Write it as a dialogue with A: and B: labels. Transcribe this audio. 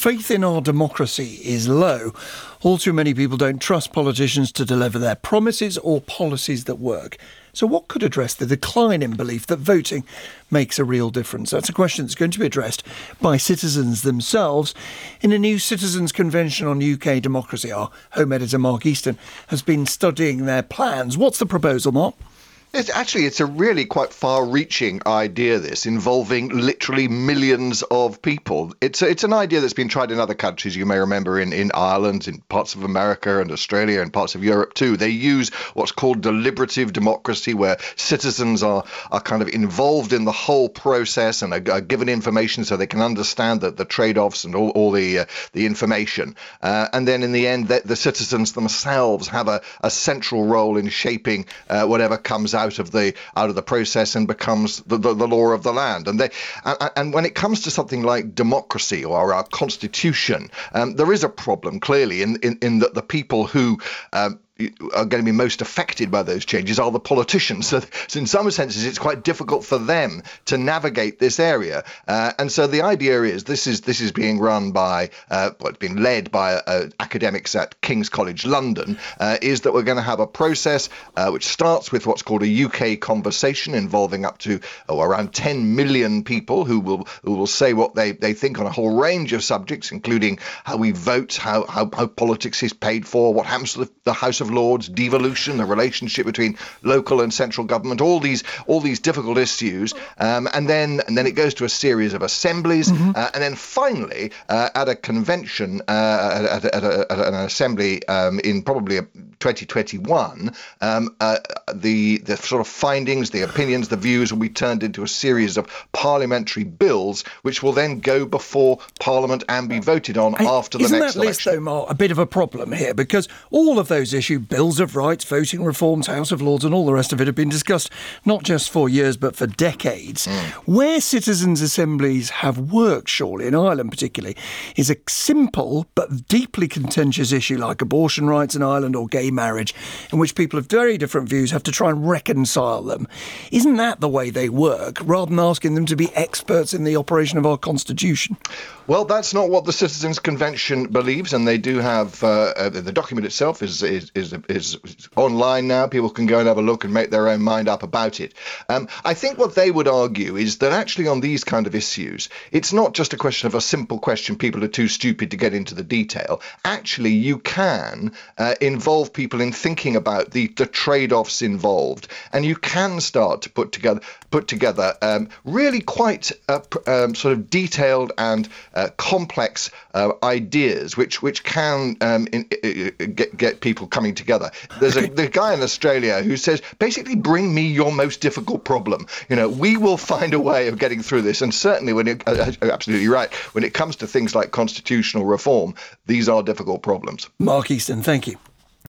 A: faith in our democracy is low. All too many people don't trust politicians to deliver their promises or policies that work. So what could address the decline in belief that voting makes a real difference? That's a question that's going to be addressed by citizens themselves in a new Citizens' Convention on UK democracy. Our home editor, Mark Easton, has been studying their plans. What's the proposal, Mark?
B: It's a really quite far-reaching idea, this, involving literally millions of people. It's an idea that's been tried in other countries. You may remember in Ireland, in parts of America and Australia and parts of Europe too. They use what's called deliberative democracy, where citizens are kind of involved in the whole process and are given information so they can understand the trade-offs and all the information. And then in the end, the citizens themselves have a central role in shaping whatever comes out of the process and becomes the law of the land. And when it comes to something like democracy or our constitution, there is a problem clearly in that the people who are going to be most affected by those changes are the politicians. So in some senses, it's quite difficult for them to navigate this area. And so the idea is this is being run by, it's being led by academics at King's College London, is that we're going to have a process which starts with what's called a UK conversation involving up to around 10 million people who will say what they think on a whole range of subjects, including how we vote, how politics is paid for, what happens to the House of Lords, devolution, the relationship between local and central government, all these difficult issues, and then it goes to a series of assemblies, and then finally at a convention, at an assembly in probably 2021, the sort of findings, the opinions, the views will be turned into a series of parliamentary bills, which will then go before Parliament and be voted on after the next election.
A: Isn't that list, though, Mark, a bit of a problem here? Because all of those issues, bills of rights, voting reforms, House of Lords and all the rest of it have been discussed not just for years but for decades. Where citizens' assemblies have worked, surely, in Ireland particularly, is a simple but deeply contentious issue like abortion rights in Ireland or gay marriage, in which people of very different views have to try and reconcile them. Isn't that the way they work, rather than asking them to be experts in the operation of our constitution?
B: Well, that's not what the Citizens' Convention believes, and they do have the document itself is online now. People can go and have a look and make their own mind up about it. I think what they would argue is that actually on these kind of issues, it's not just a question of a simple question, people are too stupid to get into the detail. Actually, you can involve people in thinking about the trade-offs involved, and you can start to put together really quite sort of detailed and complex ideas which can get people coming together. There's the guy in Australia who says, basically, bring me your most difficult problem. We will find a way of getting through this. And certainly, absolutely right, when it comes to things like constitutional reform, these are difficult problems.
A: Mark Easton, thank you.